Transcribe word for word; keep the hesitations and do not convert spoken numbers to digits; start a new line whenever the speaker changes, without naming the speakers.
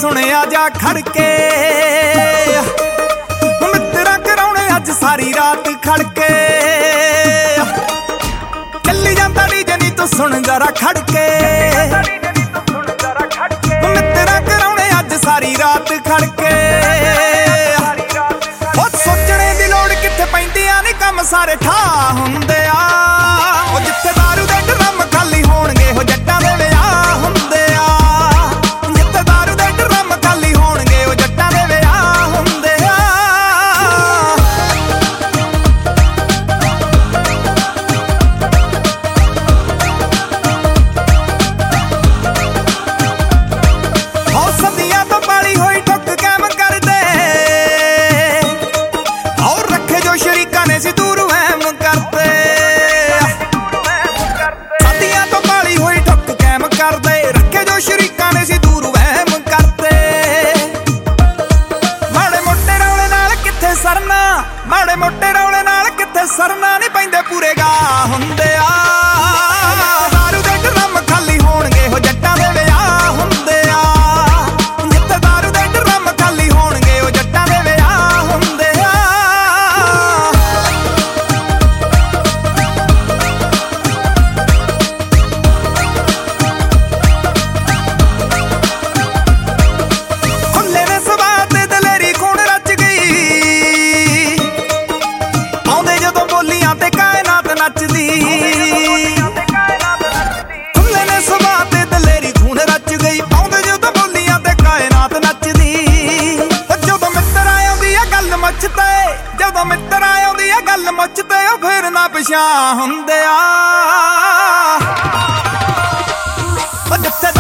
ਸੁਣਿਆ ਜਾ ਖੜਕੇ ਮਿੱਤਰਾਂ ਕਰਾਉਣੇ ਅੱਜ ਸਾਰੀ ਰਾਤ ਖੜਕੇ ਚੱਲੀ ਜਾਂਦਾ ਡੀਜੇ ਨੀ ਤੂੰ ਸੁਣ ਜਰਾ ਖੜਕੇ ਮਿੱਤਰਾਂ ਕਰਾਉਣੇ ਅੱਜ ਸਾਰੀ ਰਾਤ ਖੜਕੇ ਉਹ ਸੋਚਣੇ ਦੀ ਲੋੜ ਕਿੱਥੇ ਪੈਂਦੀਆਂ ਨੀ ਕੰਮ ਸਾਰੇ ਠਾ ਹੁੰਦੇ ਆ ਉਹ ਜਿੱਥੇ ਦਾਰੂ ਦੇ ਡਰਮ ਖਾਲੀ ਹੋਣਗੇ ਉਹ ਜੱਟਾਂ ਦੇ ਵਿਆਹ ਹੁੰਦੇ ਆ ਜਿੱਥੇ ਦਾਰੂ ਦੇ ਡਰਮ ਖਾਲੀ ਹੋਣਗੇ ਉਹ ਜੱਟਾਂ ਦੇ ਵਿਆਹ ਹੁੰਦੇ ਆ ਉਹ ਸਦੀਆਂ ਤੋਂ ਪਾਲੀ ਹੋਈ ਠੁੱਕ ਕੈਮ ਕਰਦੇ ਔਰ ਰੱਖੇ ਜੋ ਸ਼ਰੀਕਾਂ ਨੇ ਸੀ ਦੂਰ ਵਹਿਮ ਕਰਦੇ ਸਦੀਆਂ ਤੋਂ ਪਾਲੀ ਹੋਈ ਠੁੱਕ ਕੈਮ ਕਰਦੇ ਰੱਖੇ ਜੋ ਸ਼ਰੀਕਾਂ ਨੇ ਸੀ ਦੂਰ ਵਹਿਮ ਕਰਦੇ ਮਾੜੇ ਮੋਟੇ ਰੌਲੇ ਨਾਲ ਕਿੱਥੇ ਸਰਨਾ ਮਾੜੇ ਮੋਟੇ ਰੌਲੇ ਨਾਲ ਕਿੱਥੇ ਸਰਨਾ ਨਹੀਂ ਪੈਂਦੇ ਪੂਰੇ ਗਾ ਹੁੰਦੇ ਆ ਦਾਰੂ ਦੇ ਡਰਮ ਖਾਲੀ ਹੋਣਗੇ ਉਹ ਜੱਟਾਂ ਦੇ ਵਿਆਹ ਹੁੰਦੇ ਆ ਜਿੱਥੇ ਦਾਰੂ ਦੇ ਡਰਮ ਖਾਲੀ ਹੋਣਗੇ ਉਹ ਜੱਟਾਂ ਦੇ ਵਿਆਹ ਹੁੰਦੇ ਆ ਖੁੱਲੇ ਨੇ ਸੁਭਾਅ ਤੇ ਦਲੇਰੀ ਖੂਨ ਰਚ ਗਈ ਆਉਂਦੇ ਜਦੋਂ ਬੋਲੀਆਂ ਤੇ ਕਾਇਨਾਤ ਨੱਚਦੀ ਖੁੱਲੇ ਨੇ ਸੁਭਾਅ ਤੇ ਦਲੇਰੀ ਖੂਨ ਰਚ ਗਈ ਆਉਂਦੇ ਜਦੋਂ ਬੋਲੀਆਂ ਤੇ ਕਾਇਨਾਤ ਨੱਚਦੀ ਜਦੋਂ ਮਿੱਤਰ ਆਉਂਦੀ ਆ ਗੱਲ ਮੁੱਛ ਤੇ ਜਦੋਂ ਮਿੱਤਰ ਆਉਂਦੀ ਆ ਗੱਲ ਮੁੱਛ ਤੇ ਉਹ ਫਿਰ ਨਾ ਪਛਾਣ ਹੁੰਦੇ ਆ ਉਹ ਜਿੱਥੇ